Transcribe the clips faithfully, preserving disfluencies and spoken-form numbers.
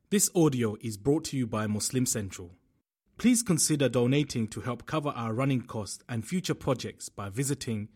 This audio is brought to you by Muslim Central. Please consider donating to help cover our running costs and future projects by visiting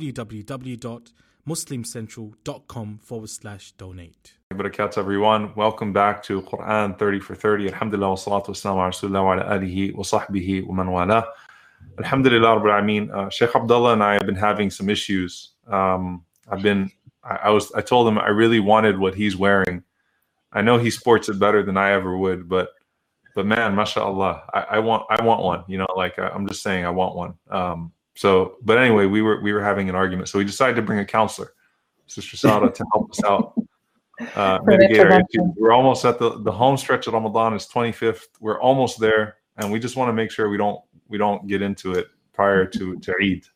www.muslimcentral.com forward slash donate. Barakatuh, everyone. Welcome back to Quran thirty for thirty. Alhamdulillah wa salatu wa salam ala rasulillah wa ala alihi wa sahbihi wa man wala. Alhamdulillah Rabbil Alameen. Uh, Sheikh Abdullah and I have been having some issues. Um, I've been, I, I was, I told him I really wanted what he's wearing. I know he sports it better than I ever would, but but man, mashallah, I, I want I want one. You know, like I, I'm just saying, I want one. Um, so, but anyway, we were we were having an argument, so we decided to bring a counselor, Sister Sada, to help us out, uh, mitigate our issues. We're almost at the the home stretch of Ramadan is twenty-fifth. We're almost there, and we just want to make sure we don't we don't get into it prior to to Eid.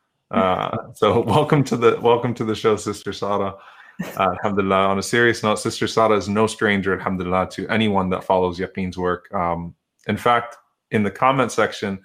Uh, so welcome to the welcome to the show, Sister Sada. Uh, alhamdulillah. On a serious note, Sister Sada is no stranger, alhamdulillah, to anyone that follows Yaqeen's work. Um, in fact, in the comment section,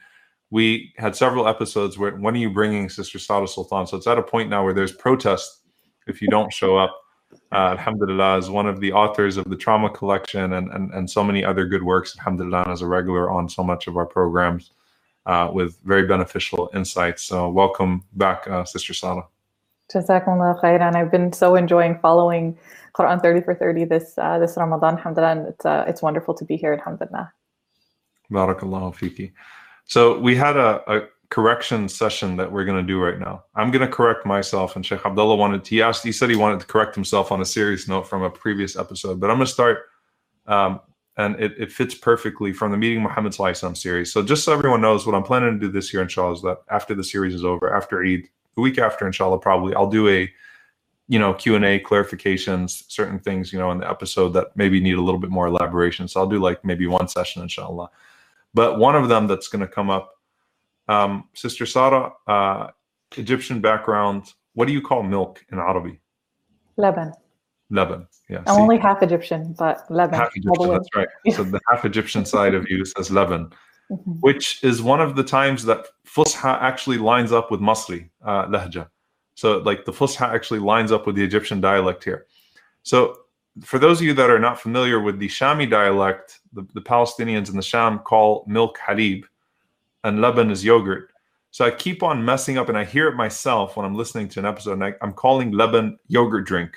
we had several episodes where, when are you bringing Sister Sada Sultan? So it's at a point now where there's protest if you don't show up. Uh, alhamdulillah, is one of the authors of the Trauma Collection and, and, and so many other good works, alhamdulillah, as a regular on so much of our programs uh, with very beneficial insights. So welcome back, uh, Sister Sada. Jazakumullah khairan. I've been so enjoying following Quran thirty for thirty this uh, this Ramadan, alhamdulillah, and it's, uh, it's wonderful to be here, alhamdulillah. Barakallahu fiki. So we had a, a correction session that we're going to do right now. I'm going to correct myself, and Sheikh Abdullah wanted, he asked, he said he wanted to correct himself on a serious note from a previous episode, but I'm going to start, um, and it, it fits perfectly from the Meeting Muhammad Sallallahu Alaihi Wasallam series. So just so everyone knows, what I'm planning to do this year, inshallah, is that after the series is over, after Eid, the week after, inshallah, probably I'll do a, you know, Q and A, clarifications, certain things, you know, in the episode that maybe need a little bit more elaboration. So I'll do like maybe one session, inshallah. But one of them that's going to come up, um, Sister Sada, uh, Egyptian background. What do you call milk in Arabic? Laban. Laban. Yeah. I'm see? only half Egyptian, but Laban. Half Egyptian. That's right. So the half Egyptian side of you says Laban. Mm-hmm. Which is one of the times that Fusha actually lines up with Masri uh, Lahja. So like the Fusha actually lines up with the Egyptian dialect here. So for those of you that are not familiar with the Shami dialect, the, the Palestinians in the Sham call milk halib and laban is yogurt. So I keep on messing up, and I hear it myself when I'm listening to an episode, and I, I'm calling laban yogurt drink.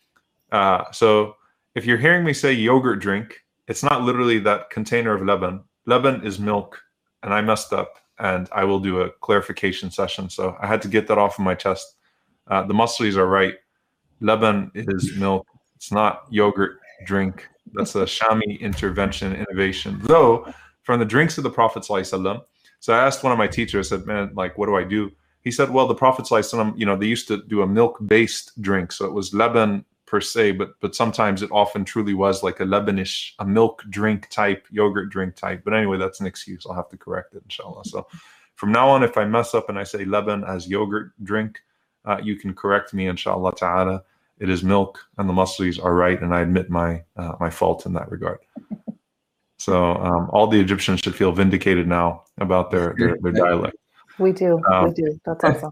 Uh, so if you're hearing me say yogurt drink, it's not literally that container of laban. Laban is milk, and I messed up, and I will do a clarification session. So I had to get that off of my chest. Uh, the Muslims are right. Laban is milk. It's not yogurt drink. That's a Shami intervention innovation. Though, from the drinks of the Prophet ﷺ, so I asked one of my teachers, I said, man, like, what do I do? He said, well, the Prophet ﷺ, you know, they used to do a milk-based drink. So it was Laban per se, but but sometimes it often truly was like a Lebanish, a milk drink type, yogurt drink type. But anyway, that's an excuse. I'll have to correct it, inshallah. So from now on, if I mess up and I say Laban as yogurt drink, uh, you can correct me, inshallah ta'ala. It is milk, and the Muslims are right, and I admit my uh, my fault in that regard. So um, all the Egyptians should feel vindicated now about their their, their dialect. We do, um, we do. That's awesome.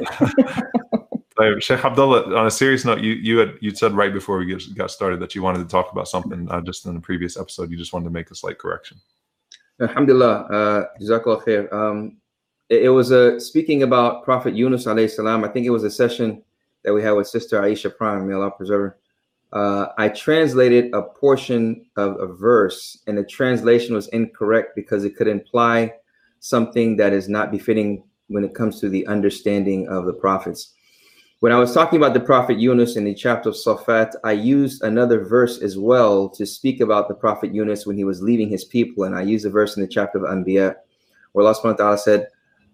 Sheikh Abdullah, on a serious note, you you had you said right before we get, got started that you wanted to talk about something uh, just in the previous episode. You just wanted to make a slight correction. Alhamdulillah, uh, Jazakallah khair. Um, it, it was a speaking about Prophet Yunus alayhi salam. I think it was a session that we had with Sister Aisha Prime, may Allah preserve her. Uh, I translated a portion of a verse, and the translation was incorrect because it could imply something that is not befitting when it comes to the understanding of the prophets. When I was talking about the Prophet Yunus in the chapter of Safat, I used another verse as well to speak about the Prophet Yunus when he was leaving his people. And I used a verse in the chapter of Anbiya where Allah subhanahu wa ta'ala said,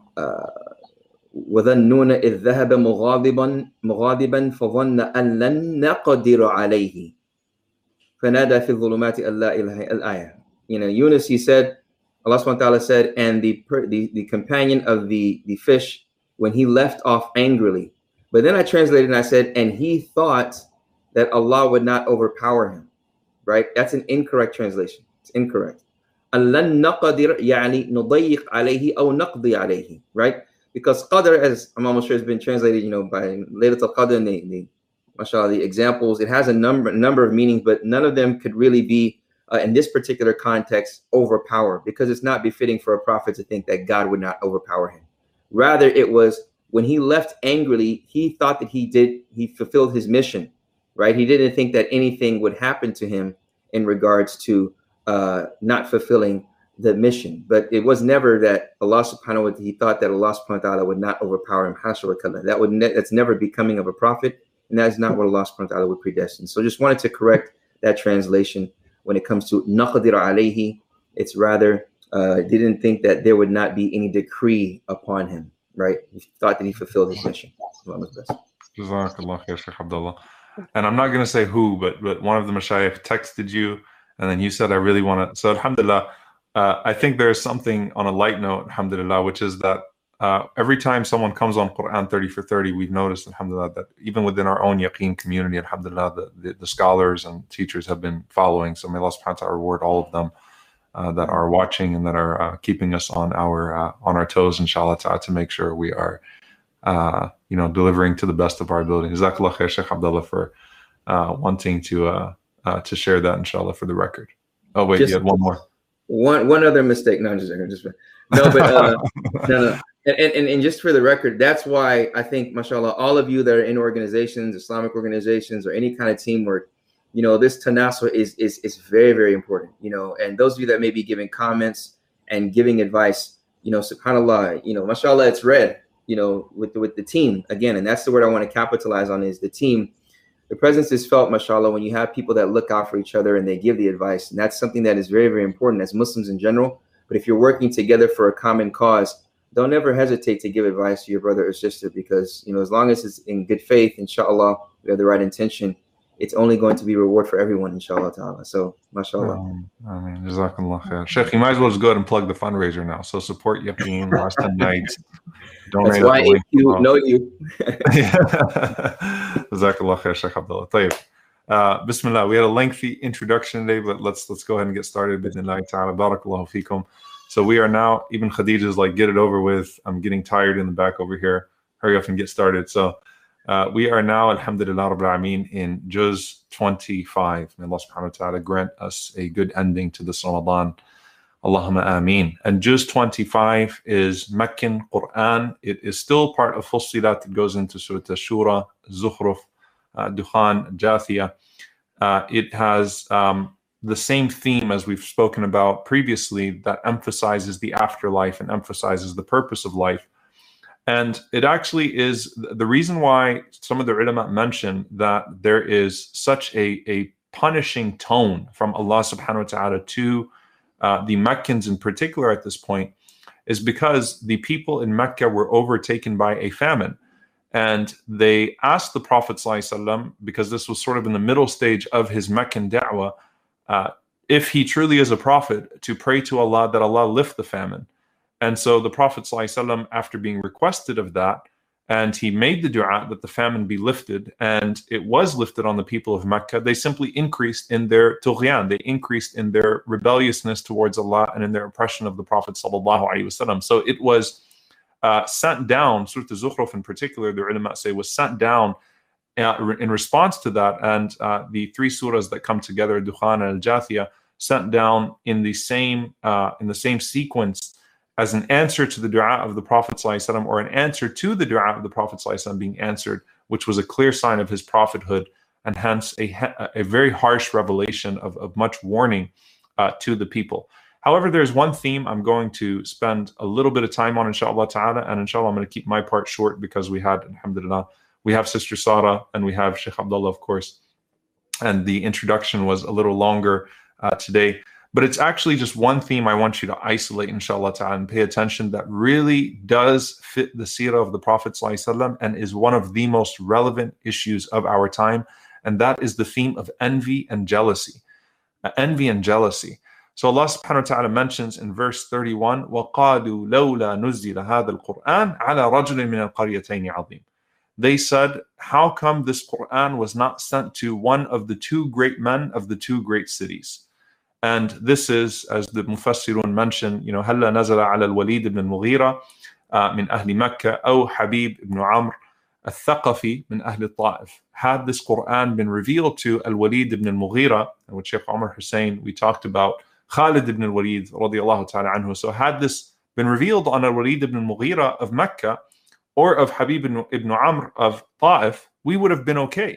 وَذَنُّونَ إِذْ ذَهَبَ مُغَاضِبًا مُغَاضِبًا فَظَنَّ أَن لَن نَقْدِرَ عَلَيْهِ فَنَادَى فِي الظُّلُمَاتِ أَلَّا إِلَهَ الْآيَةِ. You know, Yunus, he said, Allah subhanahu wa ta'ala said, and the, the, the companion of the, the fish, when he left off angrily. But then I translated and I said, and he thought that Allah would not overpower him, right? That's an incorrect translation. It's incorrect. أَلَّن نَقْدِرْ يَعْنِي نُضَيِّقْ عَلَيْهِ أَوْ نَقْضِي عَلَيْهِ, right? Because Qadr, as I'm almost sure has been translated, you know, by Laylatul Qadr and the, the, mashallah, the examples, it has a number, number of meanings, but none of them could really be uh, in this particular context, overpower, because it's not befitting for a prophet to think that God would not overpower him. Rather, it was when he left angrily, he thought that he did, he fulfilled his mission, right? He didn't think that anything would happen to him in regards to uh, not fulfilling the mission. But it was never that Allah subhanahu wa ta'ala, he thought that Allah subhanahu wa ta'ala would not overpower him. Hasha wa kalla. That would ne- that's never becoming of a prophet, and that is not what Allah subhanahu wa ta'ala would predestine. So just wanted to correct that translation when it comes to naqdir alayhi. It's rather uh, didn't think that there would not be any decree upon him, right? He thought that he fulfilled his mission. Jazakallah khair, Shaykh Abdullah. And I'm not going to say who, but but one of the mashayikh texted you, and then you said, I really want to. So alhamdulillah, uh, I think there's something on a light note, alhamdulillah, which is that uh, every time someone comes on Quran thirty for thirty, we've noticed, alhamdulillah, that even within our own yaqeen community, alhamdulillah, the, the, the scholars and teachers have been following. So may Allah subhanahu wa ta'ala reward all of them uh, that are watching and that are uh, keeping us on our uh, on our toes, inshallah ta'ala, to make sure we are Uh, you know, delivering to the best of our ability. Jazakallah khair, Shaykh Abdullah, for uh, wanting to uh, uh, to share that, inshallah, for the record. Oh wait, just, you had one more. One one other mistake. No, I'm just, just no, but uh, no, no. And, and and just for the record, that's why I think, mashallah, all of you that are in organizations, Islamic organizations, or any kind of teamwork, you know, this tanasur is is is very very important. You know, and those of you that may be giving comments and giving advice, you know, subhanallah, you know, mashallah, it's read. You know, with the, with the team again, and that's the word I want to capitalize on, is the team. The presence is felt, mashallah, when you have people that look out for each other and they give the advice, and that's something that is very, very important as Muslims in general. But if you're working together for a common cause, don't ever hesitate to give advice to your brother or sister, because, you know, as long as it's in good faith, inshallah, we have the right intention, it's only going to be reward for everyone, inshallah ta'ala. So, mashallah. Um, I mean, jazakallah khair. Sheikh, you might as well just go ahead and plug the fundraiser now. So support Yaqeen, last ten nights. That's why you know you. Jazakallah khair, Shaykh Abdullah. Tayyib. Uh, Bismillah. We had a lengthy introduction today, but let's let's go ahead and get started. Bidnillahi ta'ala. Barakallahu feekum. So we are now, even Khadija's like, get it over with. I'm getting tired in the back over here. Hurry up and get started. So uh, we are now, alhamdulillah rabbil alameen, in Juz twenty-five. May Allah subhanahu wa ta'ala grant us a good ending to this Ramadan. Allahumma ameen. And Juz twenty-five is Meccan Quran. It is still part of Fussilat. It goes into Surah Ash-Shura, Zukhruf, uh, Dukhan, Jathiyah. Uh, it has um, the same theme as we've spoken about previously, that emphasizes the afterlife and emphasizes the purpose of life. And it actually is the reason why some of the ulama mention that there is such a, a punishing tone from Allah subhanahu wa ta'ala to Uh, the Meccans in particular at this point, is because the people in Mecca were overtaken by a famine. And they asked the Prophet ﷺ, because this was sort of in the middle stage of his Meccan da'wah, uh, if he truly is a prophet, to pray to Allah that Allah lift the famine. And so the Prophet ﷺ, after being requested of that, and he made the dua that the famine be lifted, and it was lifted on the people of Mecca, they simply increased in their tughyan, they increased in their rebelliousness towards Allah and in their oppression of the Prophet sallallahu alaihi wasallam. So it was uh, sent down, Surah Zukhruf in particular, the ulama say, was sent down uh, in response to that, and uh, the three surahs that come together, Dukhan and Al-Jathiyah, sent down in the same uh, in the same sequence as an answer to the dua of the Prophet ﷺ, or an answer to the dua of the Prophet ﷺ being answered, which was a clear sign of his prophethood, and hence a, a very harsh revelation of, of much warning uh, to the people. However, there's one theme I'm going to spend a little bit of time on, inshallah ta'ala, and inshallah I'm going to keep my part short, because we had, alhamdulillah, we have Sister Sarah, and we have Sheikh Abdullah, of course, and the introduction was a little longer uh, today. But it's actually just one theme I want you to isolate, inshallah ta'ala, and pay attention, that really does fit the seerah of the Prophet ﷺ and is one of the most relevant issues of our time. And that is the theme of envy and jealousy. Uh, envy and jealousy. So Allah subhanahu wa ta'ala mentions in verse thirty-one, وَقَالُوا لَوْلَا نُزِّلَ هَذَا الْقُرْآنِ عَلَى رَجُلٍ مِنَ الْقَرْيَتَيْنِ عَظِيمٍ. They said, how come this Quran was not sent to one of the two great men of the two great cities? And this is, as the Mufassirun mentioned, you know, هَلَّا نَزَلَ عَلَى الْوَلِيدِ ibn al-Mughira min ahli Makkah, أو Habib ibn Amr al-Thaqafi min Ahl al-Ta'if. Had this Quran been revealed to Al-Walid ibn al-Mughira, and with Shaykh Umar Hussein, we talked about Khalid ibn al-Walid radiallahu ta'ala anhu. So had this been revealed on Al-Walid ibn al-Mughira of Mecca or of Habib ibn, ibn Amr of Ta'if, we would have been okay.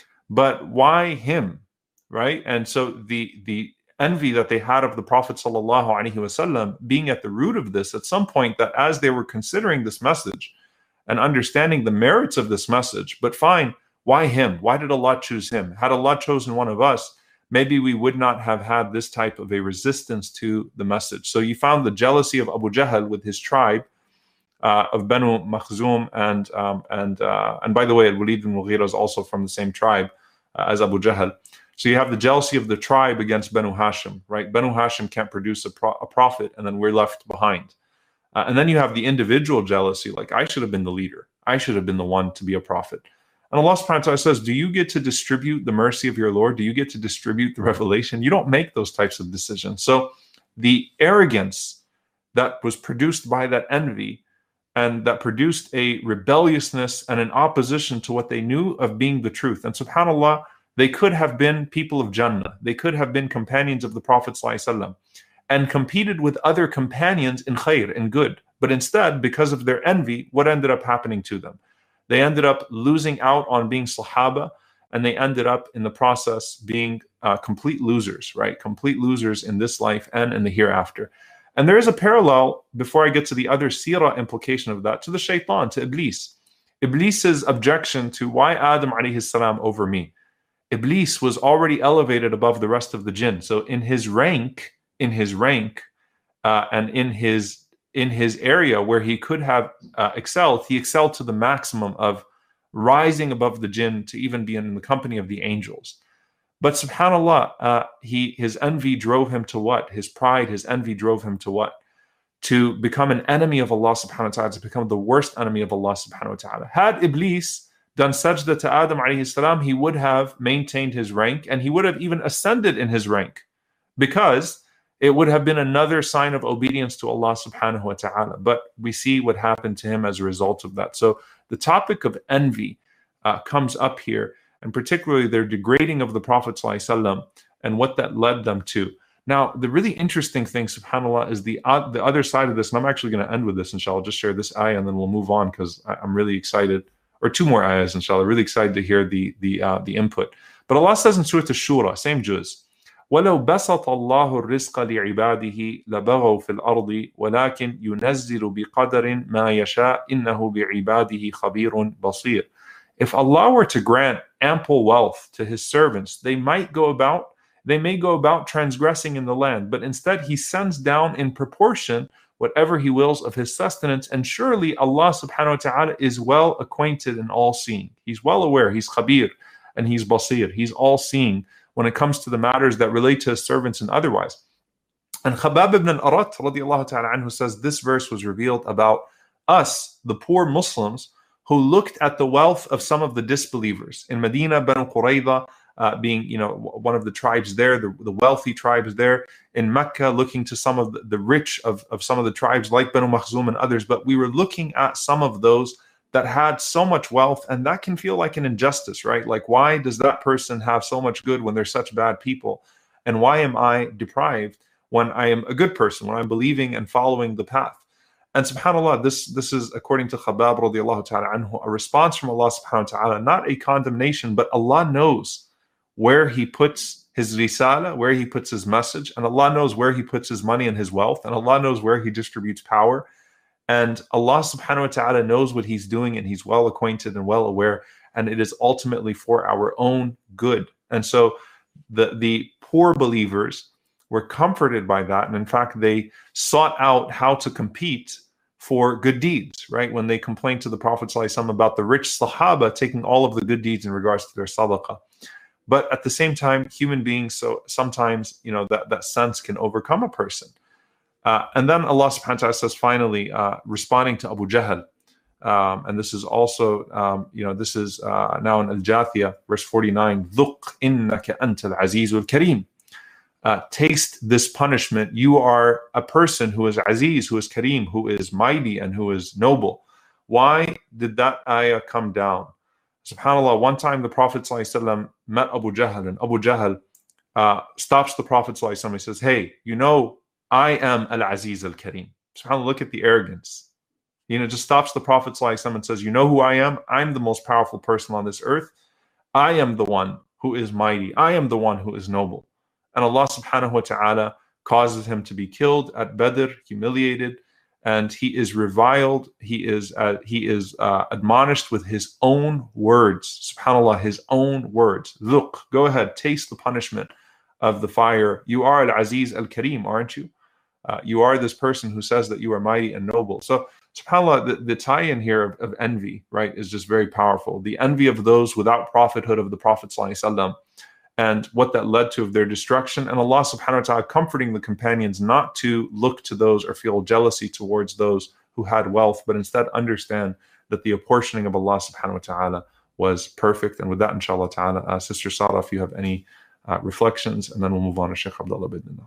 But why him, right? And so the the envy that they had of the Prophet sallallahu alaihi wasallam being at the root of this, at some point, that as they were considering this message and understanding the merits of this message, but fine, why him? Why did Allah choose him? Had Allah chosen one of us, maybe we would not have had this type of a resistance to the message. So you found the jealousy of Abu Jahl with his tribe uh, of Banu Makhzum, and um, and uh, and by the way, Al-Walid ibn Mughira is also from the same tribe uh, as Abu Jahl. So you have the jealousy of the tribe against Banu Hashim, right? Banu Hashim can't produce a, pro- a prophet, and then we're left behind. Uh, and then you have the individual jealousy, like I should have been the leader. I should have been the one to be a prophet. And Allah subhanahu wa ta'ala says, do you get to distribute the mercy of your Lord? Do you get to distribute the revelation? You don't make those types of decisions. So the arrogance that was produced by that envy and that produced a rebelliousness and an opposition to what they knew of being the truth. And subhanAllah, they could have been people of Jannah. They could have been companions of the Prophet ﷺ and competed with other companions in khair, in good. But instead, because of their envy, what ended up happening to them? They ended up losing out on being Sahaba, and they ended up in the process being uh, complete losers, right? Complete losers in this life and in the hereafter. And there is a parallel, before I get to the other seerah implication of that, to the shaitan, to Iblis. Iblis's objection to why Adam alayhi salam over me. Iblis was already elevated above the rest of the jinn. So in his rank, in his rank, uh, and in his in his area where he could have uh, excelled, he excelled to the maximum of rising above the jinn to even be in the company of the angels. But subhanAllah, uh, he his envy drove him to what? His pride, his envy drove him to what? To become an enemy of Allah subhanahu wa ta'ala, to become the worst enemy of Allah subhanahu wa ta'ala. Had Iblis done sajda to Adam alayhi salam, he would have maintained his rank, and he would have even ascended in his rank, because it would have been another sign of obedience to Allah subhanahu wa ta'ala. But we see what happened to him as a result of that. So the topic of envy uh, comes up here, and particularly their degrading of the Prophet ﷺ and what that led them to. Now, the really interesting thing, subhanAllah, is the, uh, the other side of this, and I'm actually going to end with this, inshallah. I'll just share this ayah and then we'll move on, because I'm really excited, or two more ayahs, inshallah, really excited to hear the, the, uh, the input. But Allah says in Surah Ash-Shura, same juz, وَلَوْ بَسَطَ اللَّهُ الرِّزْقَ لِعِبَادِهِ لَبَغَوْا فِي الْأَرْضِ وَلَكِنْ يُنَزِّلُ بِقَدَرٍ مَا يَشَاءُ إِنَّهُ بِعِبَادِهِ خَبِيرٌ بَصِيرٌ. If Allah were to grant ample wealth to his servants, they might go about, they may go about transgressing in the land, but instead he sends down in proportion whatever he wills of his sustenance, and surely Allah subhanahu wa ta'ala is well acquainted and all-seeing. He's well aware, he's khabir, and he's basir, he's all-seeing when it comes to the matters that relate to his servants and otherwise. And Khabbab ibn al-Arat radiallahu ta'ala anhu says this verse was revealed about us, the poor Muslims, who looked at the wealth of some of the disbelievers. In Medina, Banu Qurayza uh, being, you know, one of the tribes there, the, the wealthy tribes there. In Mecca, looking to some of the, the rich of, of some of the tribes like Banu Makhzum and others. But we were looking at some of those that had so much wealth, and that can feel like an injustice, right? Like, why does that person have so much good when they're such bad people? And why am I deprived when I am a good person, when I'm believing and following the path? And subhanAllah, this, this is, according to Khabbab radiallahu ta'ala anhu, a response from Allah subhanahu wa ta'ala, not a condemnation, but Allah knows where he puts his risala, where he puts his message, and Allah knows where he puts his money and his wealth, and Allah knows where he distributes power. And Allah subhanahu wa ta'ala knows what he's doing, and he's well acquainted and well aware, and it is ultimately for our own good. And so the, the poor believers were comforted by that, and in fact they sought out how to compete for good deeds, right? When they complained to the Prophet ﷺ about the rich Sahaba taking all of the good deeds in regards to their sadaqah. But at the same time, human beings, so sometimes, you know, that, that sense can overcome a person. Uh, and then Allah subhanahu wa ta'ala says finally, uh, responding to Abu Jahl, um, and this is also, um, you know, this is uh, now in Al-Jathiyah, verse forty-nine, ذُقْ إِنَّكَ أَنْتَ الْعَزِيزُ الْكَرِيمُ. Uh, taste this punishment. You are a person who is aziz, who is kareem, who is mighty, and who is noble. Why did that ayah come down? SubhanAllah, one time the Prophet ﷺ met Abu Jahl, and Abu Jahl uh, stops the Prophet ﷺ. He says, hey, you know, I am Al-Aziz Al-Kareem. SubhanAllah, look at the arrogance. You know, just stops the Prophet ﷺ and says, you know who I am? I'm the most powerful person on this earth. I am the one who is mighty. I am the one who is noble. And Allah subhanahu wa ta'ala causes him to be killed at Badr, humiliated, and he is reviled. He is uh, he is uh, admonished with his own words. SubhanAllah, his own words. Look, go ahead, taste the punishment of the fire. You are Al-Aziz Al-Kareem, aren't you? Uh, you are this person who says that you are mighty and noble. So, SubhanAllah, the, the tie-in here of, of envy, right, is just very powerful. The envy of those without prophethood of the Prophet ﷺ, and what that led to of their destruction, and Allah subhanahu wa ta'ala comforting the companions not to look to those or feel jealousy towards those who had wealth, but instead understand that the apportioning of Allah subhanahu wa ta'ala was perfect. And with that, inshallah ta'ala, uh, Sister Sarah, if you have any uh, reflections, and then we'll move on to Sheikh Abdullah Bidnillah.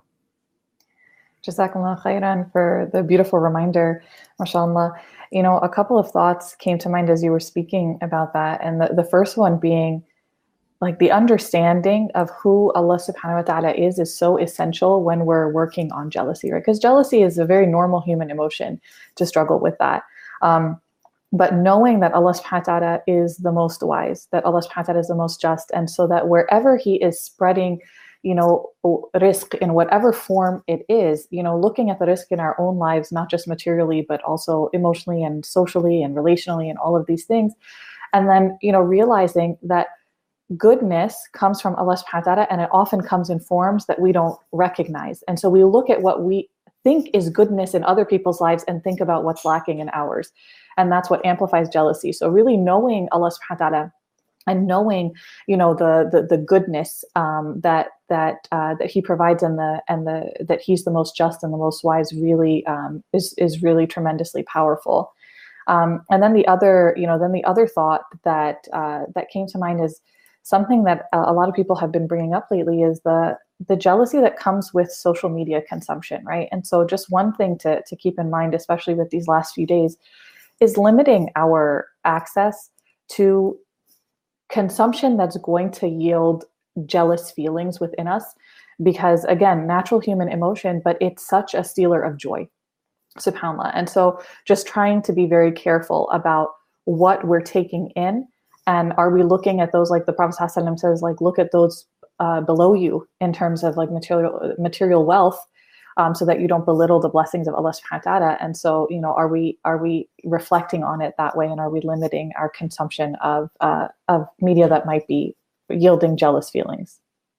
Jazakallah khairan for the beautiful reminder, mashallah. You know, a couple of thoughts came to mind as you were speaking about that. And the, the first one being, like, the understanding of who Allah subhanahu wa ta'ala is is so essential when we're working on jealousy, right? Because jealousy is a very normal human emotion to struggle with that. Um, but knowing that Allah subhanahu wa ta'ala is the most wise, that Allah subhanahu wa ta'ala is the most just, and so that wherever He is spreading, you know, rizq in whatever form it is, you know, looking at the rizq in our own lives, not just materially, but also emotionally and socially and relationally and all of these things. And then, you know, realizing that goodness comes from Allah subhanahu wa ta'ala, and it often comes in forms that we don't recognize. And so we look at what we think is goodness in other people's lives and think about what's lacking in ours. And that's what amplifies jealousy. So really knowing Allah subhanahu wa ta'ala and knowing, you know, the the, the goodness um, that that uh, that He provides, and the and the that He's the most just and the most wise, really um, is is really tremendously powerful. Um, and then the other, you know, then the other thought that uh, that came to mind is something that a lot of people have been bringing up lately, is the the jealousy that comes with social media consumption, right? And so just one thing to to keep in mind, especially with these last few days, is limiting our access to consumption that's going to yield jealous feelings within us. Because again, natural human emotion, but it's such a stealer of joy, subhanAllah. And so just trying to be very careful about what we're taking in. And are we looking at those, like the Prophet ﷺ says, like, look at those uh, below you in terms of like material material wealth, um, so that you don't belittle the blessings of Allah subhanahu wa ta'ala. And so, you know, are we are we reflecting on it that way, and are we limiting our consumption of uh, of media that might be yielding jealous feelings?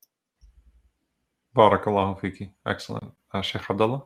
Barakallahu fiki. Excellent. Uh, Sheikh Abdullah?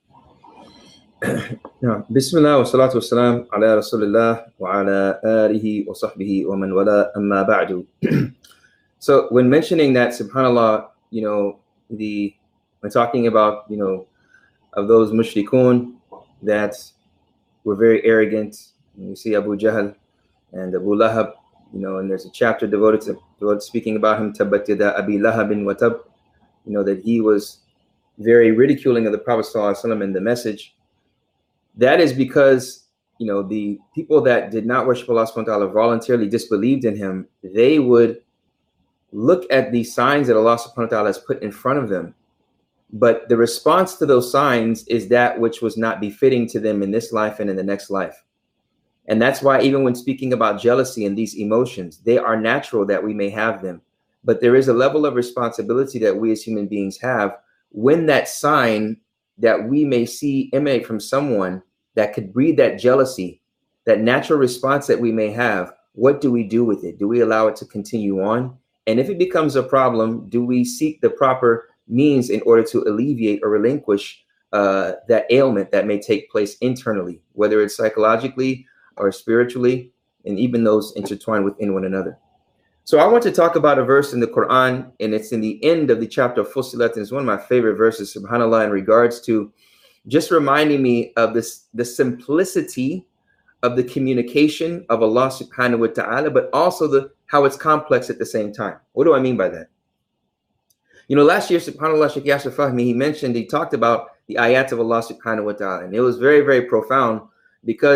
Bismillah wa salatu wa salam ala Rasulillah wa ala alihi wa sahbihi wa man wala amma ba'du. So when mentioning that, subhanAllah, you know, the when talking about, you know, of those mushrikun that were very arrogant, you see Abu Jahl and Abu Lahab, you know, and there's a chapter devoted to devoted speaking about him, Tabbat yada Abi Lahabin wa tab, you know, that he was very ridiculing of the Prophet sallallahu alaihi wasallam and the message. That is because, you know, the people that did not worship Allah subhanahu wa ta'ala voluntarily disbelieved in him. They would look at the signs that Allah subhanahu wa ta'ala has put in front of them. But the response to those signs is that which was not befitting to them in this life and in the next life. And that's why even when speaking about jealousy and these emotions, they are natural that we may have them. But there is a level of responsibility that we as human beings have when that sign that we may see emanate from someone that could breed that jealousy, that natural response that we may have. What do we do with it? Do we allow it to continue on? And if it becomes a problem, do we seek the proper means in order to alleviate or relinquish uh, that ailment that may take place internally, whether it's psychologically or spiritually, and even those intertwined within one another? So I want to talk about a verse in the Quran, and it's in the end of the chapter of Fussilat, and it's one of my favorite verses, subhanAllah, in regards to just reminding me of this, the simplicity of the communication of Allah subhanahu wa ta'ala, but also the how it's complex at the same time. What do I mean by that? You know, last year, subhanAllah, Sheikh Yasir Fahmi, he mentioned, he talked about the ayat of Allah subhanahu wa ta'ala, and it was very, very profound, because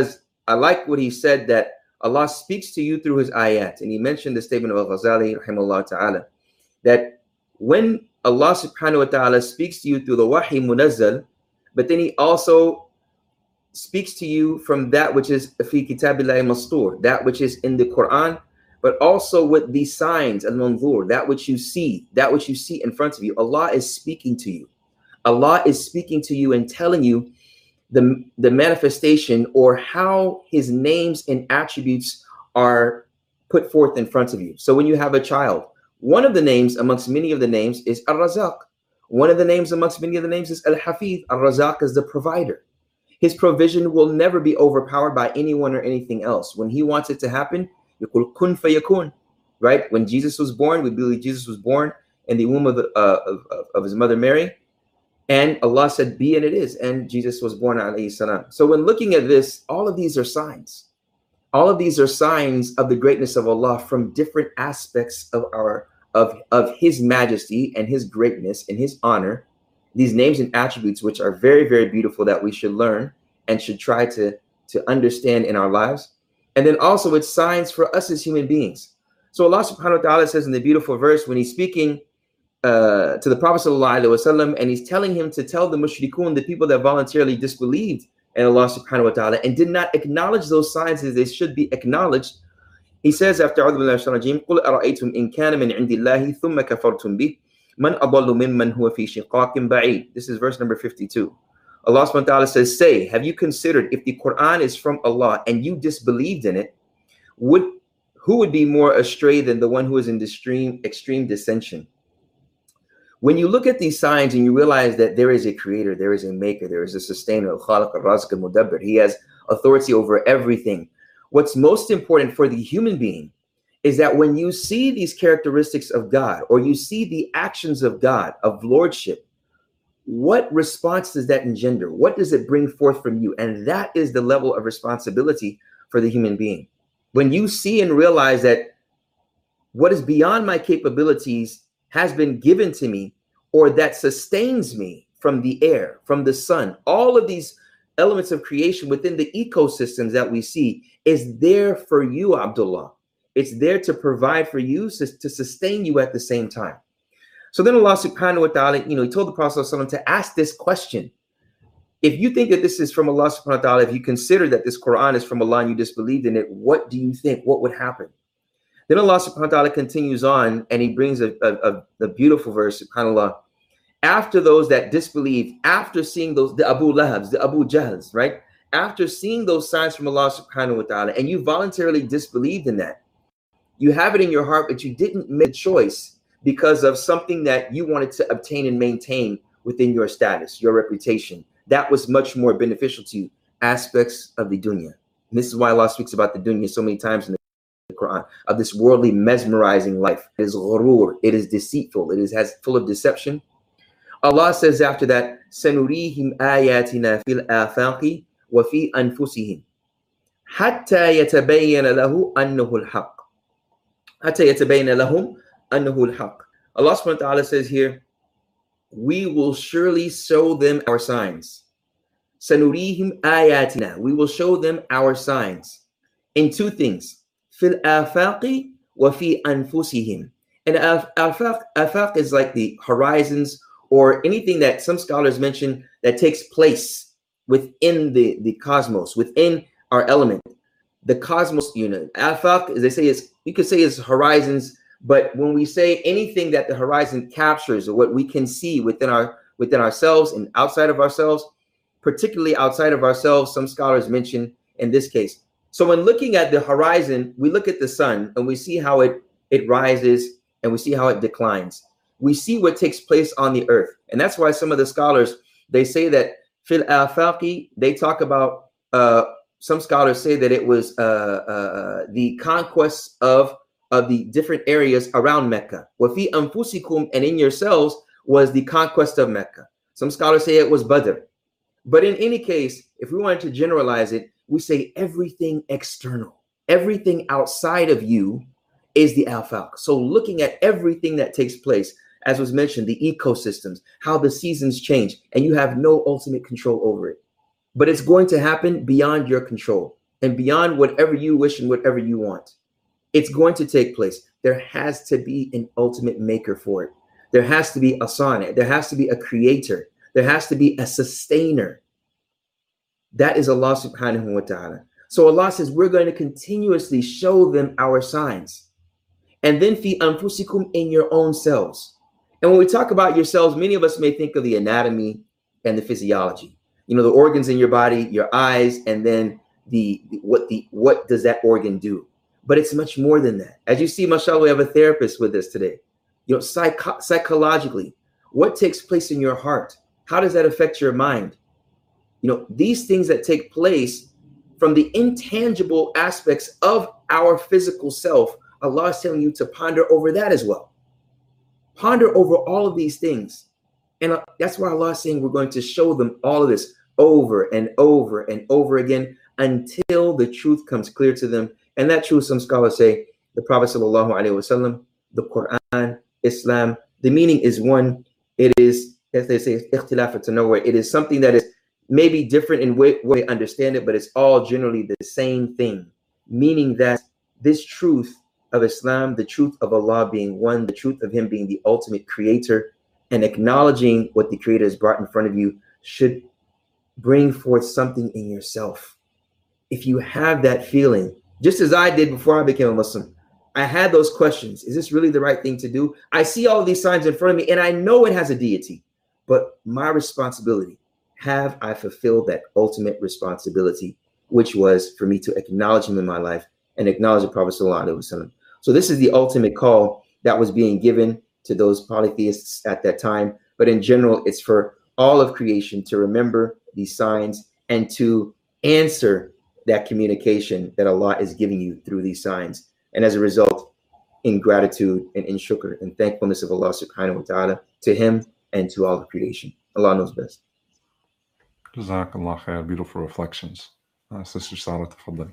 I like what he said, that Allah speaks to you through his ayat. And he mentioned the statement of Al-Ghazali, rahimahullah ta'ala, that when Allah subhanahu wa ta'ala speaks to you through the wahi munazzal, but then he also speaks to you from that which is fi kitabillahi mastur, that which is in the Quran, but also with the signs, al-manzur, that which you see, that which you see in front of you. Allah is speaking to you. Allah is speaking to you and telling you the, the manifestation or how his names and attributes are put forth in front of you. So when you have a child, one of the names amongst many of the names is Ar-Razaq. One of the names amongst many of the names is Al-Hafidh. Ar-Razaq is the provider. His provision will never be overpowered by anyone or anything else. When he wants it to happen, يقول kun fayakun, right? When Jesus was born, we believe Jesus was born in the womb of, the, uh, of, of, of his mother Mary, and Allah said, be, and it is, and Jesus was born, alayhi salam. So when looking at this, all of these are signs. All of these are signs of the greatness of Allah from different aspects of our of, of his majesty and his greatness and his honor. These names and attributes, which are very, very beautiful, that we should learn and should try to, to understand in our lives. And then also it's signs for us as human beings. So Allah subhanahu wa ta'ala says in the beautiful verse, when he's speaking uh, to the Prophet sallallahu alaihi wasallam, and he's telling him to tell the mushrikun, the people that voluntarily disbelieved in Allah subhanahu wa ta'ala and did not acknowledge those signs as they should be acknowledged, he says after أعوذ بالله من الشيطان الرجيم قل أرأيتم إن كان من عند الله ثم كفرتم به من أضل ممن هو في شقاق بعيد. This is verse number fifty-two. Allah subhanahu wa ta'ala says, say, have you considered if the Quran is from Allah and you disbelieved in it, would who would be more astray than the one who is in extreme, extreme dissension? When you look at these signs and you realize that there is a creator, there is a maker, there is a sustainer, al-Khaliq, al-Raziq, al-Mudabbir, he has authority over everything. What's most important for the human being is that when you see these characteristics of God, or you see the actions of God, of lordship, what response does that engender? What does it bring forth from you? And that is the level of responsibility for the human being. When you see and realize that what is beyond my capabilities has been given to me, or that sustains me from the air, from the sun, all of these elements of creation within the ecosystems that we see is there for you, Abdullah. It's there to provide for you, to sustain you at the same time. So then Allah subhanahu wa ta'ala, you know, he told the Prophet ﷺ to ask this question. If you think that this is from Allah subhanahu wa ta'ala, if you consider that this Quran is from Allah and you disbelieved in it, what do you think? What would happen? Then Allah subhanahu wa ta'ala continues on, and he brings a, a, a beautiful verse, subhanAllah. After those that disbelieved, after seeing those, the Abu Lahabs, the Abu Jahls, right? After seeing those signs from Allah subhanahu wa ta'ala, and you voluntarily disbelieved in that, you have it in your heart, but you didn't make a choice because of something that you wanted to obtain and maintain within your status, your reputation. That was much more beneficial to you, aspects of the dunya. And this is why Allah speaks about the dunya so many times in the Quran, of this worldly mesmerizing life. It is ghurur, it is deceitful, it is has full of deception. Allah says after that, سَنُرِيهِمْ آيَاتِنَا فِي الْآفَاقِ وَفِي أَنفُسِهِمْ حَتَّى يَتَبَيَّنَ لَهُ أَنَّهُ الْحَقِّ حَتَّى يَتَبَيَّنَ لَهُمْ أَنَّهُ الْحَقِّ. Allah subhanahu wa ta'ala says here, we will surely show them our signs. سَنُرِيهِمْ آيَاتِنَا. We will show them our signs in two things. فِي الْآفَاقِ وَفِي أَنفُسِهِمْ. And afaq, afaq is like the horizons, or anything that some scholars mention that takes place within the, the cosmos, within our element. The cosmos unit. Afaq, as they say, is, you could say is horizons, but when we say anything that the horizon captures, or what we can see within our within ourselves and outside of ourselves, particularly outside of ourselves, some scholars mention in this case. So when looking at the horizon, we look at the sun and we see how it, it rises and we see how it declines. We see what takes place on the earth. And that's why some of the scholars, they say that fil afaqi, they talk about, uh, some scholars say that it was uh, uh, the conquest of, of the different areas around Mecca. Wafi anfusikum, and in yourselves was the conquest of Mecca. Some scholars say it was Badr. But in any case, if we wanted to generalize it, we say everything external, everything outside of you is the afaq. So looking at everything that takes place, as was mentioned, the ecosystems, how the seasons change, and you have no ultimate control over it. But it's going to happen beyond your control. and beyond whatever you wish and whatever you want. It's going to take place. There has to be an ultimate maker for it. There has to be a sani. There has to be a creator. There has to be a sustainer. That is Allah subhanahu wa ta'ala. So Allah says we're going to continuously show them our signs. And then fi anfusikum, in your own selves. And when we talk about yourselves, many of us may think of the anatomy and the physiology. You know, the organs in your body, your eyes, and then the what the what does that organ do? But it's much more than that. As you see, mashallah, we have a therapist with us today. You know, psych- psychologically, what takes place in your heart? How does that affect your mind? You know, these things that take place from the intangible aspects of our physical self, Allah is telling you to ponder over that as well. Ponder over all of these things. And that's why Allah is saying we're going to show them all of this over and over and over again until the truth comes clear to them. And that truth, some scholars say, the Prophet sallallahu alaihi wasallam, the Quran, Islam, the meaning is one. It is, as they say, ikhtilaf to nowhere. It is something that is maybe different in way we understand it, but it's all generally the same thing. Meaning that this truth of Islam, the truth of Allah being one, the truth of Him being the ultimate creator, and acknowledging what the Creator has brought in front of you should bring forth something in yourself. If you have that feeling, just as I did before I became a Muslim, I had those questions. Is this really the right thing to do? I see all of these signs in front of me, and I know it has a deity, but my responsibility, have I fulfilled that ultimate responsibility, which was for me to acknowledge Him in my life and acknowledge the Prophet sallallahu alaihi wasallam. So this is the ultimate call that was being given to those polytheists at that time. But in general, it's for all of creation to remember these signs and to answer that communication that Allah is giving you through these signs. And as a result, in gratitude and in shukr and thankfulness of Allah subhanahu wa ta'ala to Him and to all of creation. Allah knows best. Jazakallah khair. Beautiful reflections. Uh, Sister Sarah, tafaddal.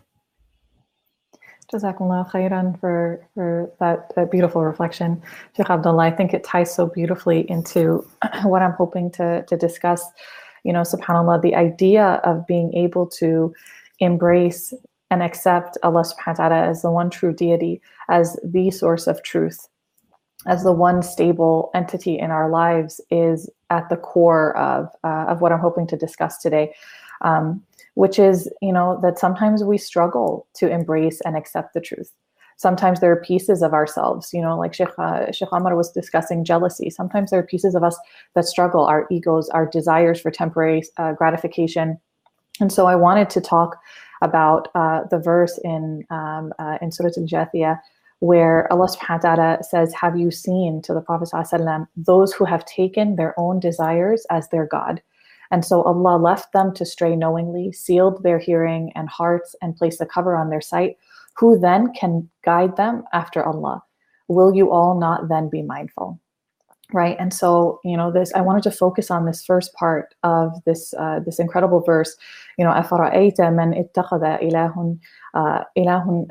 Jazakallah khairan for, for that, that beautiful reflection. Sheikh Abdullah, I think it ties so beautifully into what I'm hoping to, to discuss. You know, subhanAllah, the idea of being able to embrace and accept Allah subhanahu wa ta'ala as the one true deity, as the source of truth, as the one stable entity in our lives is at the core of, uh, of what I'm hoping to discuss today. Um, which is, you know, that sometimes we struggle to embrace and accept the truth. Sometimes there are pieces of ourselves, you know, like Sheikh, uh, Sheikh Amar was discussing jealousy. Sometimes there are pieces of us that struggle, our egos, our desires for temporary uh, gratification. And so I wanted to talk about uh, the verse in, um, uh, in Surah Al-Jathiyah, where Allah subhanahu wa ta'ala says, have you seen, to the Prophet sallallahu alaihi wasallam, those who have taken their own desires as their God? And so Allah left them to stray knowingly, sealed their hearing and hearts, and placed a cover on their sight. Who then can guide them after Allah? Will you all not then be mindful? Right? And so, you know, this, I wanted to focus on this first part of this uh, this incredible verse. You know, أَفَرَأَيْتَ مَنْ اتَّخَذَ إِلَهٌ uh, إِلَهٌ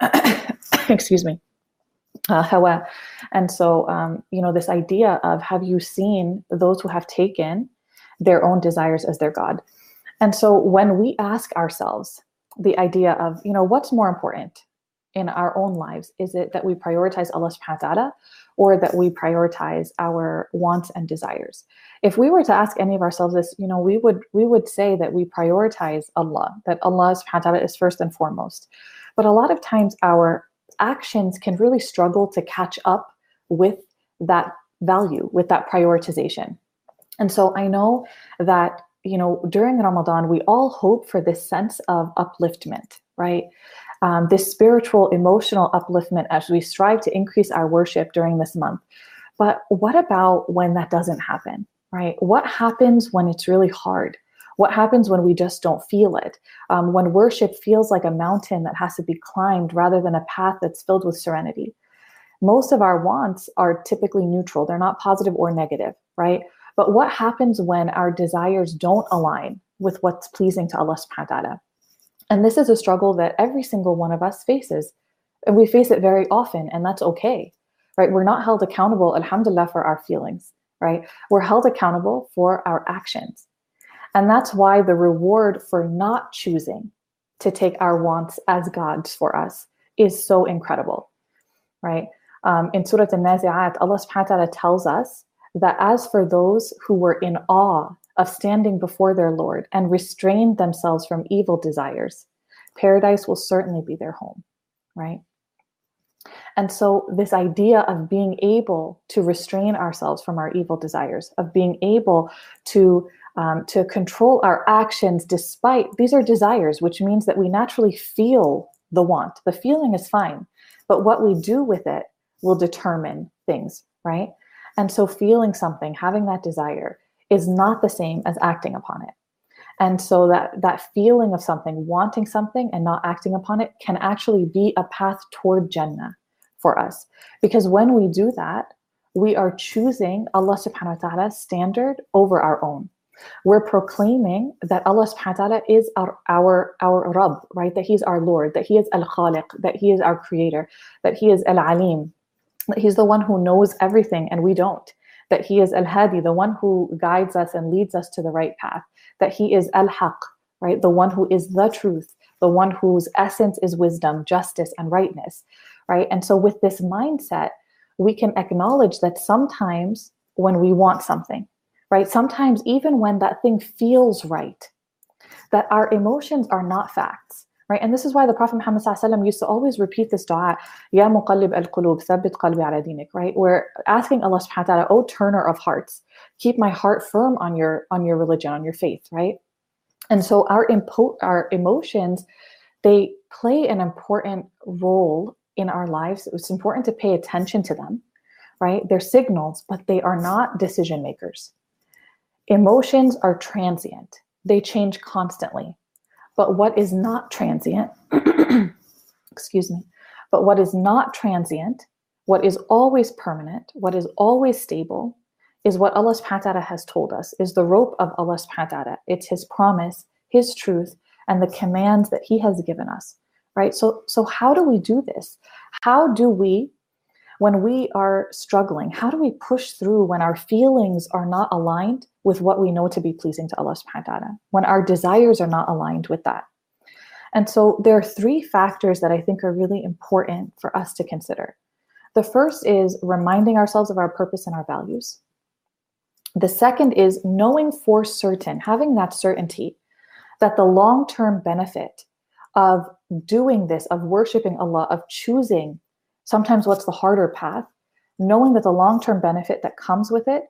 uh, excuse me, uh, hawa. And so, um, you know, this idea of, have you seen those who have taken their own desires as their God? And so when we ask ourselves the idea of, you know, what's more important in our own lives? Is it that we prioritize Allah subhanahu wa ta'ala, or that we prioritize our wants and desires? If we were to ask any of ourselves this, you know, we would we would say that we prioritize Allah, that Allah subhanahu wa ta'ala is first and foremost. But a lot of times our actions can really struggle to catch up with that value, with that prioritization. And so I know that, you know, during Ramadan, we all hope for this sense of upliftment, right? Um, this spiritual, emotional upliftment as we strive to increase our worship during this month. But what about when that doesn't happen, right? What happens when it's really hard? What happens when we just don't feel it? Um, when worship feels like a mountain that has to be climbed rather than a path that's filled with serenity? Most of our wants are typically neutral. They're not positive or negative, right? But what happens when our desires don't align with what's pleasing to Allah subhanahu wa ta'ala? And this is a struggle that every single one of us faces. And we face it very often, and that's okay, right? We're not held accountable, alhamdulillah, for our feelings, right? We're held accountable for our actions. And that's why the reward for not choosing to take our wants as gods for us is so incredible, right? Um, in Surah Al-Nazi'at, Allah subhanahu wa ta'ala tells us that as for those who were in awe of standing before their Lord and restrained themselves from evil desires, paradise will certainly be their home, right? And so this idea of being able to restrain ourselves from our evil desires, of being able to um, to control our actions despite, these are desires, which means that we naturally feel the want. The feeling is fine, but what we do with it will determine things, right? And so feeling something, having that desire is not the same as acting upon it. And so that, that feeling of something, wanting something and not acting upon it can actually be a path toward Jannah for us. Because when we do that, we are choosing Allah subhanahu wa ta'ala's standard over our own. We're proclaiming that Allah subhanahu wa ta'ala is our, our, our Rabb, right? That He's our Lord, that He is Al-Khaliq, that He is our Creator, that He is Al-Alim, that He's the one who knows everything and we don't, that He is Al-Hadi, the one who guides us and leads us to the right path, that He is Al-Haq, right? The one who is the truth, the one whose essence is wisdom, justice, and rightness, right? And so with this mindset, we can acknowledge that sometimes when we want something, right? Sometimes even when that thing feels right, that our emotions are not facts, right? And this is why the Prophet Muhammad sallallahu alaihi wasallam used to always repeat this dua, Ya muqallib al-qulub, thabbit qalbi ala dinik, right? We're asking Allah subhanahu wa ta'ala, O turner of hearts, keep my heart firm on your on your religion, on your faith, right? And so our impo- our emotions, they play an important role in our lives. It's important to pay attention to them, right? They're signals, but they are not decision makers. Emotions are transient. They change constantly. But what is not transient, excuse me, but what is not transient, what is always permanent, what is always stable, is what Allah subhanahu wa ta'ala has told us, is the rope of Allah subhanahu wa ta'ala. It's His promise, His truth, and the commands that He has given us, right? So, so how do we do this? How do we, when we are struggling, how do we push through when our feelings are not aligned with what we know to be pleasing to Allah subhanahu wa ta'ala, when our desires are not aligned with that? And so there are three factors that I think are really important for us to consider. The first is reminding ourselves of our purpose and our values. The second is knowing for certain, having that certainty that the long-term benefit of doing this, of worshiping Allah, of choosing sometimes what's the harder path, knowing that the long-term benefit that comes with it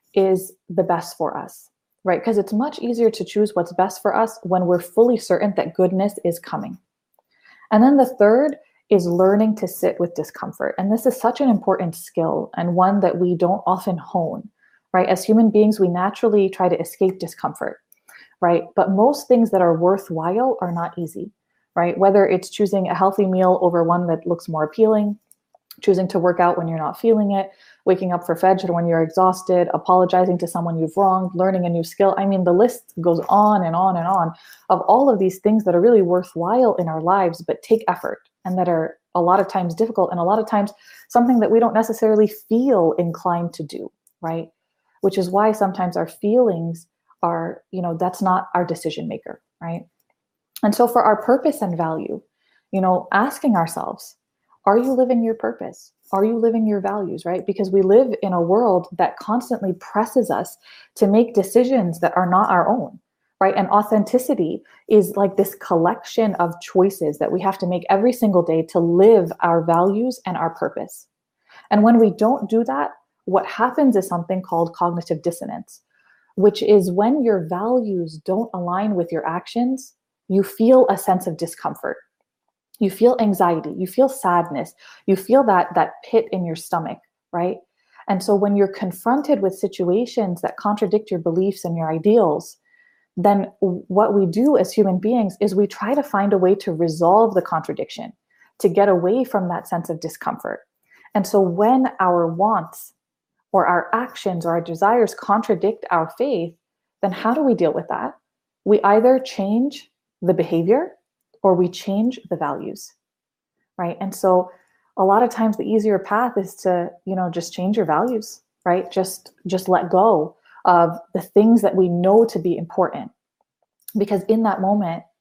is the best for us, right? Because it's much easier to choose what's best for us when we're fully certain that goodness is coming. And then the third is learning to sit with discomfort. And this is such an important skill and one that we don't often hone, right? As human beings, we naturally try to escape discomfort, right? But most things that are worthwhile are not easy, right? Whether it's choosing a healthy meal over one that looks more appealing, choosing to work out when you're not feeling it, waking up for Fajr when you're exhausted, apologizing to someone you've wronged, learning a new skill. I mean, the list goes on and on and on of all of these things that are really worthwhile in our lives, but take effort and that are a lot of times difficult and a lot of times something that we don't necessarily feel inclined to do, right? Which is why sometimes our feelings are, you know, that's not our decision maker, right? And so for our purpose and value, you know, asking ourselves, are you living your purpose? Are you living your values, right? Because we live in a world that constantly presses us to make decisions that are not our own, right? And authenticity is like this collection of choices that we have to make every single day to live our values and our purpose. And when we don't do that, what happens is something called cognitive dissonance, which is when your values don't align with your actions, you feel a sense of discomfort. You feel anxiety, you feel sadness, you feel that, that pit in your stomach, right? And so when you're confronted with situations that contradict your beliefs and your ideals, then what we do as human beings is we try to find a way to resolve the contradiction, to get away from that sense of discomfort. And so when our wants or our actions or our desires contradict our faith, then how do we deal with that? We either change the behavior or we change the values, right? And so a lot of times the easier path is to, you know, just change your values, right? Just, just let go of the things that we know to be important. Because in that moment,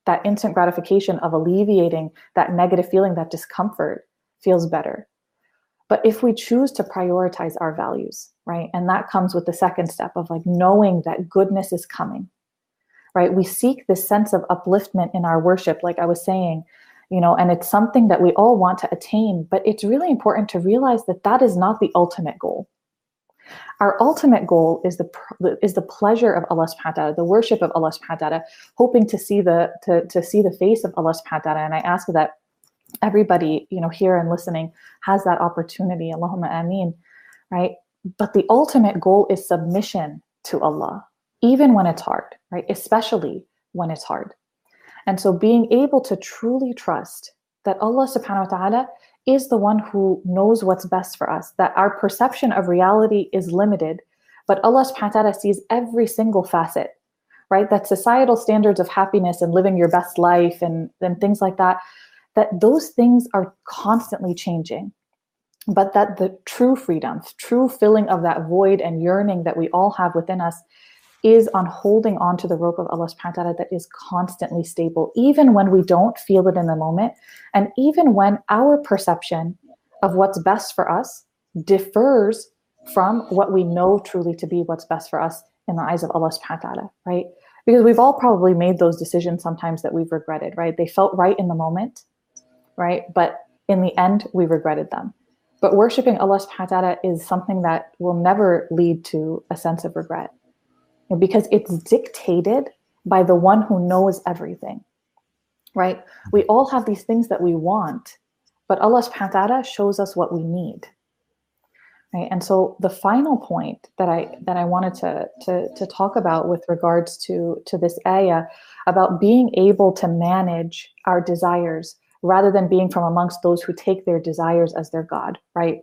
that instant gratification of alleviating that negative feeling, that discomfort feels better. But if we choose to prioritize our values, right? And that comes with the second step of like knowing that goodness is coming, right? We seek this sense of upliftment in our worship, like I was saying, you know, and it's something that we all want to attain, but it's really important to realize that that is not the ultimate goal. Our ultimate goal is the is the pleasure of Allah subhanahu wa ta'ala, the worship of Allah subhanahu wa ta'ala, hoping to see the to, to see the face of Allah subhanahu wa ta'ala. And I ask that everybody, you know, here and listening has that opportunity. Allahumma ameen, right? But the ultimate goal is submission to Allah, even when it's hard, right? Especially when it's hard. And so being able to truly trust that Allah subhanahu wa ta'ala is the one who knows what's best for us, that our perception of reality is limited, but Allah subhanahu wa ta'ala sees every single facet, right? That societal standards of happiness and living your best life and, and things like that, that those things are constantly changing, but that the true freedom, true filling of that void and yearning that we all have within us is on holding on to the rope of Allah subhanahu wa ta'ala that is constantly stable, even when we don't feel it in the moment. And even when our perception of what's best for us differs from what we know truly to be what's best for us in the eyes of Allah subhanahu wa ta'ala, right? Because we've all probably made those decisions sometimes that we've regretted, right? They felt right in the moment, right? But in the end, we regretted them. But worshiping Allah subhanahu wa ta'ala is something that will never lead to a sense of regret, because it's dictated by the one who knows everything, right? We all have these things that we want, but Allah subhanahu wa ta'ala shows us what we need, right? And so the final point that I that I wanted to, to, to talk about with regards to, to this ayah about being able to manage our desires rather than being from amongst those who take their desires as their God, right,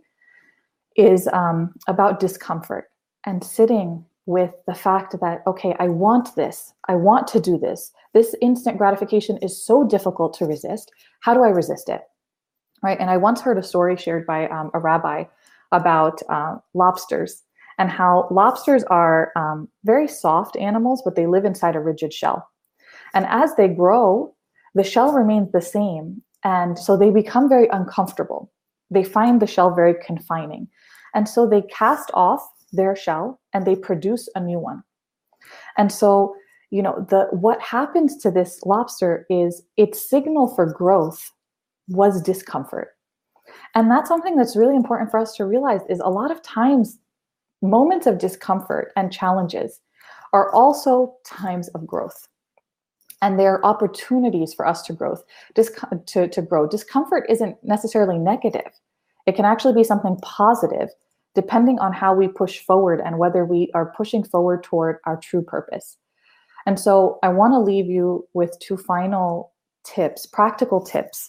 is um, about discomfort and sitting with the fact that, okay, I want this, I want to do this. This instant gratification is so difficult to resist. How do I resist it, right? And I once heard a story shared by um, a rabbi about uh, lobsters and how lobsters are um, very soft animals, but they live inside a rigid shell. And as they grow, the shell remains the same. And so they become very uncomfortable. They find the shell very confining. And so they cast off their shell and they produce a new one. And so, you know, the what happens to this lobster is its signal for growth was discomfort. And that's something that's really important for us to realize is a lot of times moments of discomfort and challenges are also times of growth. And there are opportunities for us to growth, dis- to, to grow. Discomfort isn't necessarily negative. It can actually be something positive, depending on how we push forward and whether we are pushing forward toward our true purpose. And so I want to leave you with two final tips, practical tips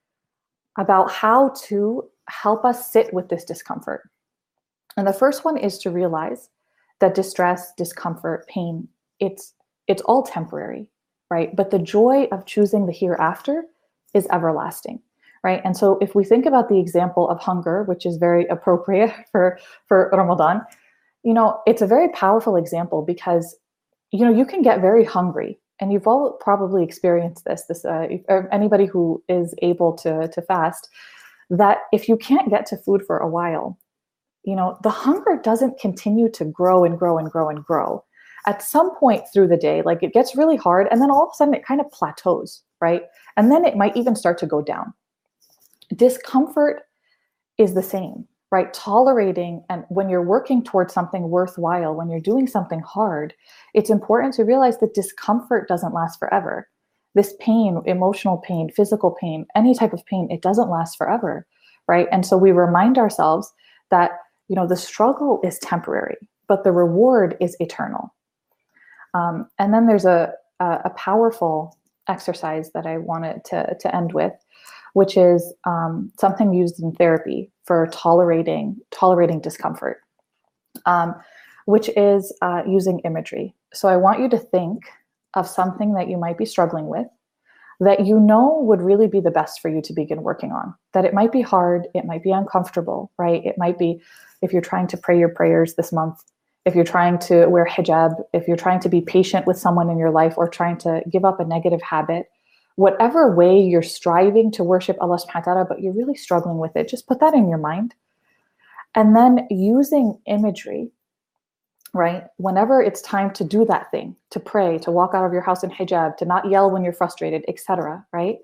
about how to help us sit with this discomfort. And the first one is to realize that distress, discomfort, pain, it's it's all temporary, right? But the joy of choosing the hereafter is everlasting. Right. And so if we think about the example of hunger, which is very appropriate for, for Ramadan, you know, it's a very powerful example because, you know, you can get very hungry and you've all probably experienced this, this uh, anybody who is able to, to fast, that if you can't get to food for a while, you know, the hunger doesn't continue to grow and grow and grow and grow. At some point through the day, like it gets really hard and then all of a sudden it kind of plateaus, right? And then it might even start to go down. Discomfort is the same, right? Tolerating, and when you're working towards something worthwhile, when you're doing something hard, it's important to realize that discomfort doesn't last forever. This pain, emotional pain, physical pain, any type of pain, it doesn't last forever, right? And so we remind ourselves that, you know, the struggle is temporary, but the reward is eternal. Um, and then there's a, a, a powerful exercise that I wanted to, to end with, which is um, something used in therapy for tolerating tolerating discomfort, um, which is uh, using imagery. So I want you to think of something that you might be struggling with that you know would really be the best for you to begin working on. That it might be hard, it might be uncomfortable, right? It might be if you're trying to pray your prayers this month, if you're trying to wear hijab, if you're trying to be patient with someone in your life or trying to give up a negative habit, whatever way you're striving to worship Allah subhanahu wa ta'ala, but you're really struggling with it, just put that in your mind. And then using imagery, right? Whenever it's time to do that thing, to pray, to walk out of your house in hijab, to not yell when you're frustrated, et cetera, right?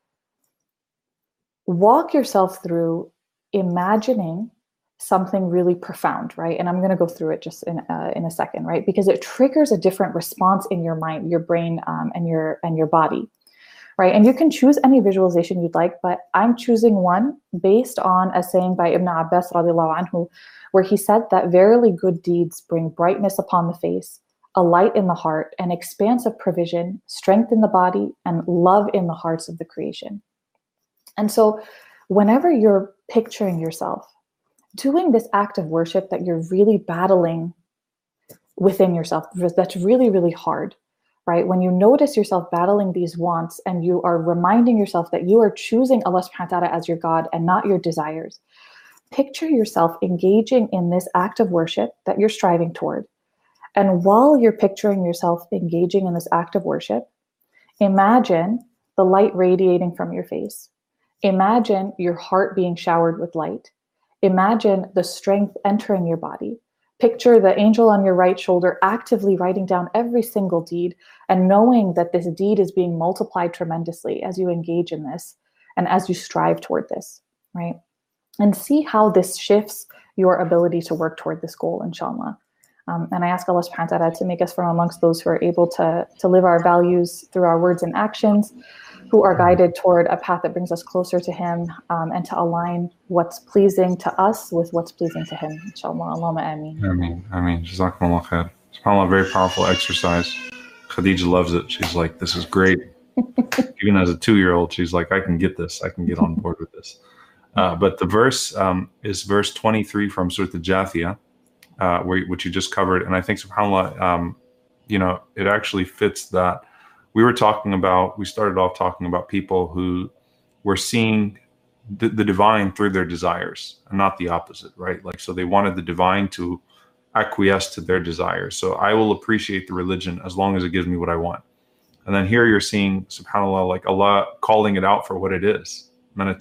Walk yourself through imagining something really profound, right? And I'm going to go through it just in uh, in a second, right? Because it triggers a different response in your mind, your brain, um, and your and your body, right? And you can choose any visualization you'd like, but I'm choosing one based on a saying by Ibn Abbas radiallahu anhu, where he said that verily good deeds bring brightness upon the face, a light in the heart, an expanse of provision, strength in the body, and love in the hearts of the creation. And so whenever you're picturing yourself doing this act of worship that you're really battling within yourself, that's really, really hard, right? When you notice yourself battling these wants and you are reminding yourself that you are choosing Allah subhanahu wa ta'ala as your God and not your desires, picture yourself engaging in this act of worship that you're striving toward. And while you're picturing yourself engaging in this act of worship, imagine the light radiating from your face. Imagine your heart being showered with light. Imagine the strength entering your body. Picture the angel on your right shoulder actively writing down every single deed and knowing that this deed is being multiplied tremendously as you engage in this and as you strive toward this, right? And see how this shifts your ability to work toward this goal, inshallah. Um, and I ask Allah subhanahu wa ta'ala to make us from amongst those who are able to, to live our values through our words and actions, who are guided toward a path that brings us closer to Him, um, and to align what's pleasing to us with what's pleasing to Him. Inshallah. Allahumma ameen. Ameen. Ameen. Jazakumullah khair. SubhanAllah, very powerful exercise. Khadija loves it. She's like, this is great. Even as a two-year-old, she's like, I can get this. I can get on board with this. Uh, but the verse um, is verse twenty-three from Surah Al-Jathiyah, uh, where, which you just covered. And I think, SubhanAllah, um, you know, it actually fits that. We were talking about, we started off talking about people who were seeing the, the divine through their desires and not the opposite, right? Like, so they wanted the divine to acquiesce to their desires. So I will appreciate the religion as long as it gives me what I want. And then here you're seeing, SubhanAllah, like Allah calling it out for what it is.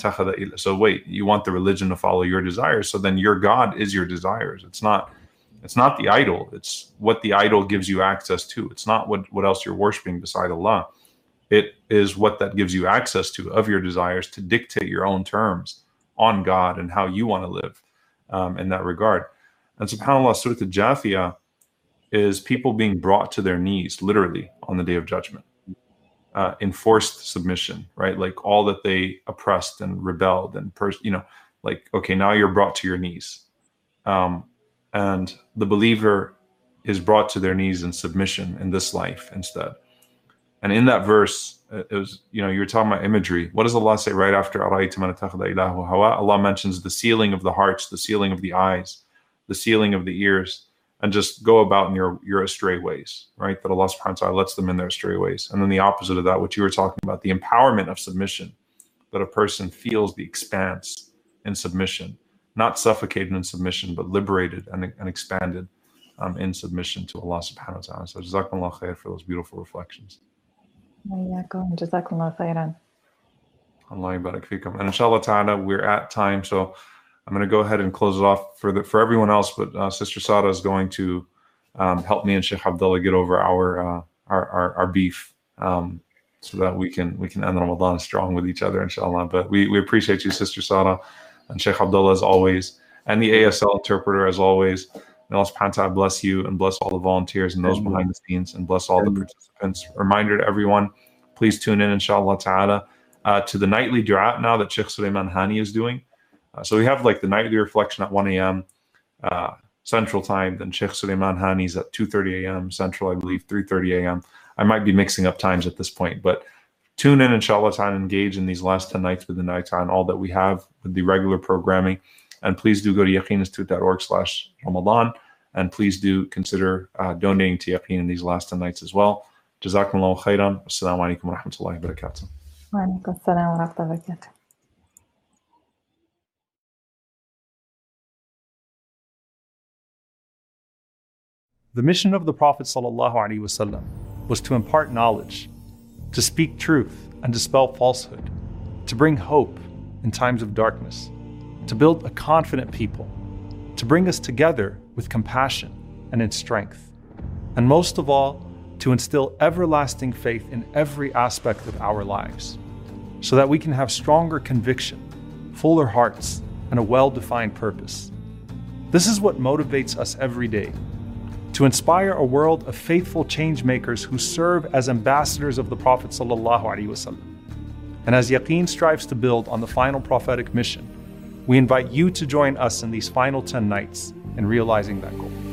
So wait, you want the religion to follow your desires. So then your God is your desires. It's not It's not the idol. It's what the idol gives you access to. It's not what, what else you're worshiping beside Allah. It is what that gives you access to of your desires to dictate your own terms on God and how you want to live um, in that regard. And SubhanAllah, Surah Al-Jathiyah is people being brought to their knees, literally, on the Day of Judgment. Uh, enforced submission, right? Like all that they oppressed and rebelled and, pers- you know, like, okay, now you're brought to your knees. Um, And the believer is brought to their knees in submission in this life instead. And in that verse, it was, you know, you were talking about imagery. What does Allah say right after أَرَأَيْتَ مَنِ اتَّخَذَ إِلَهَهُ هَوَاهُ? Allah mentions the sealing of the hearts, the sealing of the eyes, the sealing of the ears, and just go about in your, your astray ways, right? That Allah subhanahu wa ta'ala lets them in their astray ways. And then the opposite of that, what you were talking about, the empowerment of submission, that a person feels the expanse in submission. Not suffocated in submission, but liberated and, and expanded um, in submission to Allah subhanahu wa ta'ala. So Jazakumullah khair for those beautiful reflections. Jazakumullah khairan. Allah yabarak fikum. And inshallah ta'ala, we're at time, so I'm going to go ahead and close it off for the, for everyone else, but uh, Sister Sada is going to um, help me and Sheikh Abdullah get over our uh, our, our, our beef um, so that we can we can end Ramadan strong with each other, inshallah. But we, we appreciate you, Sister Sada, and Sheikh Abdullah as always, and the A S L interpreter as always. May Allah subhanahu wa ta'ala bless you and bless all the volunteers and those Amen. Behind the scenes and bless all Amen. The participants. Reminder to everyone, please tune in, inshallah ta'ala, uh, to the nightly dua now that Sheikh Sulaiman Hani is doing. Uh, so we have like the nightly reflection at one a.m. Uh, Central Time, then Sheikh Sulaiman Hani's at two thirty a.m. Central, I believe, three thirty a.m. I might be mixing up times at this point, but tune in, inshallah ta'ala, and engage in these last ten nights with the night time, all that we have with the regular programming. And please do go to yaqeen institute dot org slash Ramadan. And please do consider uh, donating to Yaqeen in these last ten nights as well. Jazakumullahu khairan. Assalamu alaikum wa rahmatullahi wa barakatuh. Wa alaikum assalam wa rahmatullahi wa barakatuh. The mission of the Prophet ﷺ was to impart knowledge, to speak truth, and dispel falsehood, to bring hope in times of darkness, to build a confident people, to bring us together with compassion and in strength, and most of all, to instill everlasting faith in every aspect of our lives, so that we can have stronger conviction, fuller hearts, and a well-defined purpose. This is what motivates us every day, to inspire a world of faithful change makers who serve as ambassadors of the Prophet ﷺ. And as Yaqeen strives to build on the final prophetic mission, we invite you to join us in these final ten nights in realizing that goal.